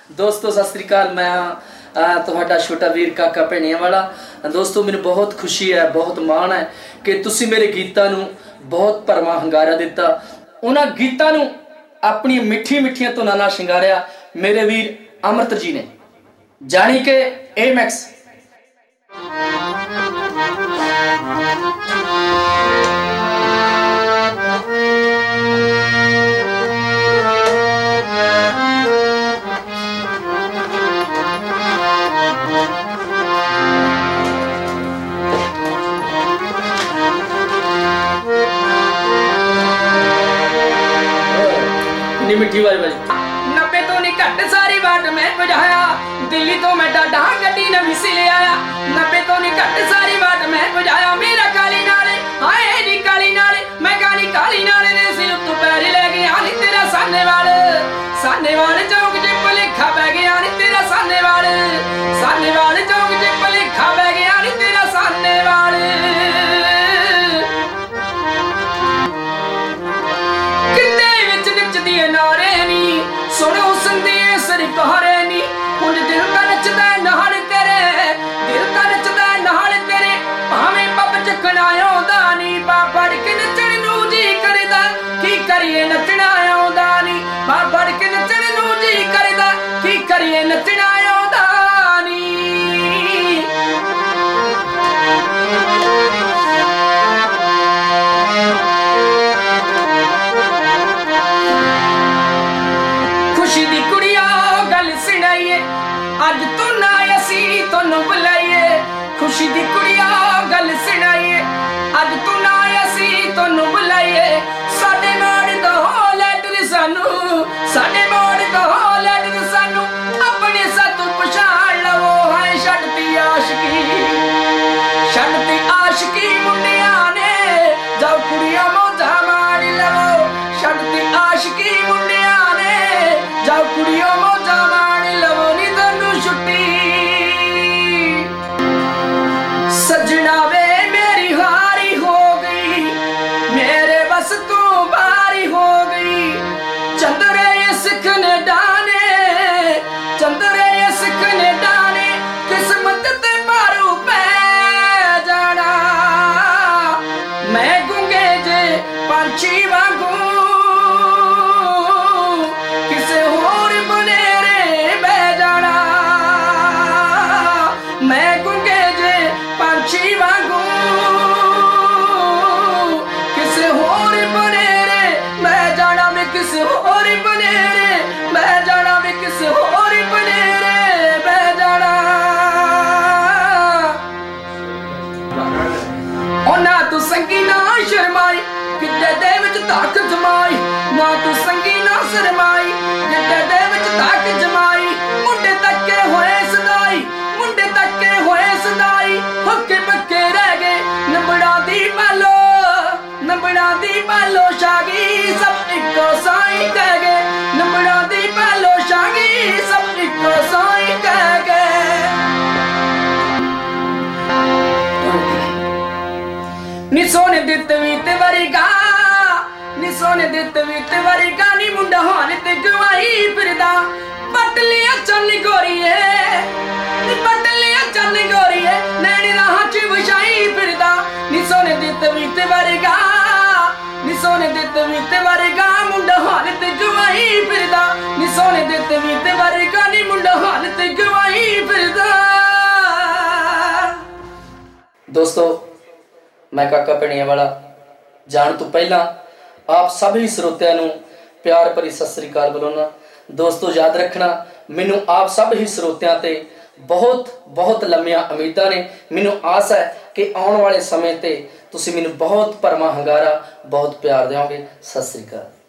दोस्तों सत श्री अकाल। मैं तुहाडा छोटा वीर काका भेणिया वाला। दोस्तों मैनूं बहुत खुशी है, बहुत माण है कि तुसीं मेरे गीतां नूं बहुत भरवां हंगारा दिता। उन्हां गीतां नूं अपनी मिठी मिठियां धुनां नाल शंगारिया मेरे वीर अमृत जी ने, जानी कि एमैक्स। मिठी आवाज बजी 90 तो नहीं घट सारी वाट मैं बजाया, दिल्ली तो मैं डाडा गड्डी नवी सी ले आया। 90 तो नहीं घट सारी वाट मैं बजाया, मेरा काली नाले हाय नी काली नाले, मैं गानी काली नाले ने सिर तू पैर ले गया नी तेरा साने वाल चौक जे भलेखा पै गया नी तेरा साने वाल चौक जे भलेखा पै गया नी तेरा साने वाल। नारे नी सुनो संदेश रिकारे नी, हुण दिल दा नचदा नाल तेरे, दिल दा नचदा नाल तेरे, भावें पब चकना आउंदा नी, बाबड़ के नचण नूं जी करदा, की करिए नचना आउंदा नी, बाबड़ के नचण नूं जी करदा, की करिए नचना आउंदा नी। खुशी दी कुड़िया गल सुनाइए, अज तू ना असी तोनू बुलाइए। खुशी दी कुड़िया गल सुनाइए, अज तू ना असी तोनू बुलाइए। साडे मोड़ दो लैटर सानू, साडे मोड़ दो लैटर सानू, अपने सातू पछाण लवो। हाय छड्डती आशिकी मुंडिया ने, जाओ कुड़िया मौजा मार लवो। छड्डती आशिकी मुंडिया ने, जाओ कुड़ियों मौजा मार लवो नी तैनू छुट्टी। सजना वे मेरी हारी हो गई, मेरे बस तू बारी हो गई। चंद्रे सिख ने डाने, चंद्रे सिख ने डाने, किस्मत ते मारू पै जाना। मैं गूंगे जे पंछी वांगू, संगी ना शर्माई किते दे विच ताक जमाई, ना तू संगी ना शर्माई किते दे विच ताक जमाई। मुंडे तक्के होए सदाई, मुंडे तक्के होए सदाई, हक्के पक्के रह गए नंबड़ा दी पालो, नंबड़ा दी पालो शागी सब इको साई कह गए। नंबड़ा दी पालो शागी सब इको साई कह गए। नी सोने दित वीत वरीगा, नी सोने दित वीत वरीगा, नी मुंडा हाल ते गवाई फिरदा। पट लिया चन गोरीए, नी पट लिया चन गोरीए, नैनी राह च विछाई फिरदा। नी सोने दित वीत वरीगा, नी सोने दित वीत वरीगा, मुंडा हाल ते गवाई फिरदा। नी सोने दित वीत वरीगा, नी मुंडा हाल ते गवाई फिरदा। दोस्तों मैं काका भेणिया वाला जान तो पहला आप सभी श्रोतिਆਂ ਨੂੰ प्यार भरी सत श्री अकाल बुलाना। दोस्तों याद रखना, मैनू आप सब ही श्रोतिਆਂ ਤੇ बहुत बहुत लंबियां उम्मीदां ने। मैनू आस है कि आने वाले समय ਤੇ ਤੁਸੀਂ ਮੈਨੂੰ बहुत भरवां हंगारा, बहुत प्यार देओगे। सत श्री अकाल।